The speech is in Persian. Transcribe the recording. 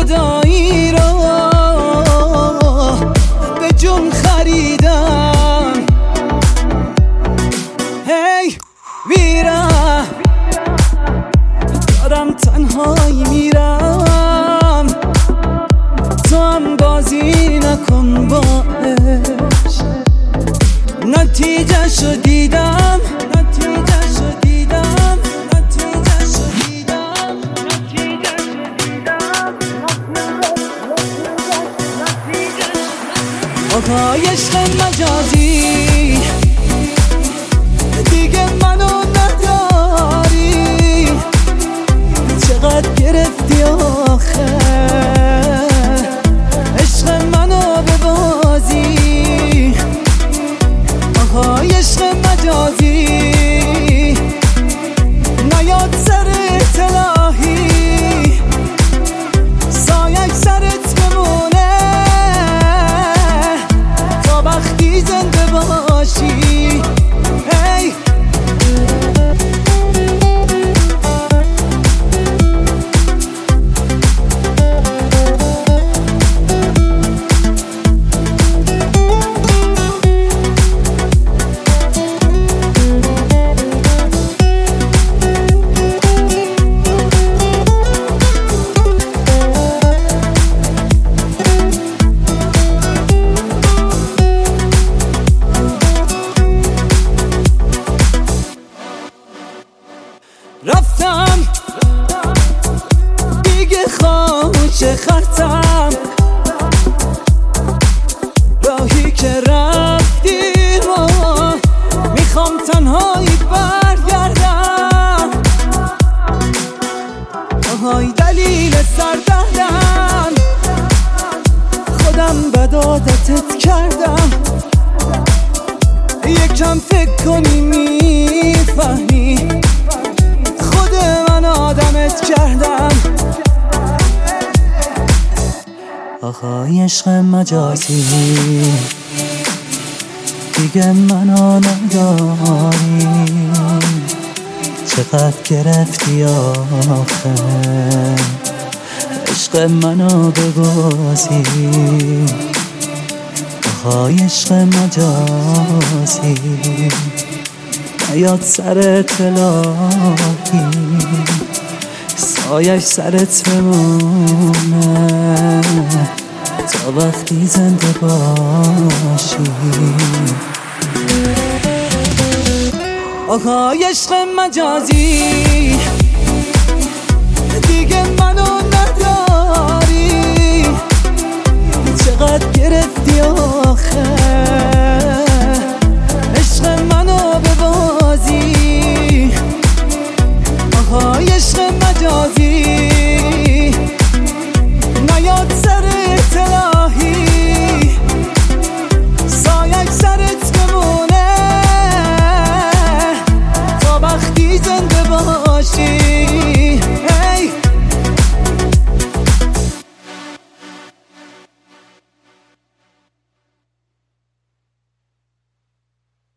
جدایی رو به جون خریدم. هی ویرم دارم تنهایی میرم، تو هم بازی نکن باش. نتیجه شو دیدم، آقای عشق مجازی دیگه منو نداری، چقدر گرفتی آخه عشق منو ببازی. آقای عشق مجازی نیاد سرت الهی، سایه سرت بمونه تا وقتی زنده باشی. هی رفتم دیگه خوش خرتم، راهی که رفتیم و میخوام تنهایی برگردم. آهای دلیل سردردم خودم بد عادتت کردم، یکم فکر کنی میفهمی خود من آدمت کردم. آقای عشق مجازی دیگه منو نداری، چقدر گرفتی آخه عشق منو ببازی. آقای عشق مجازی نیاد سرت الهی، سایش سرت بمونه تا وقتی زنده باشی. آقای عشق مجازی دیگه منو نداری، چقدر گرفتی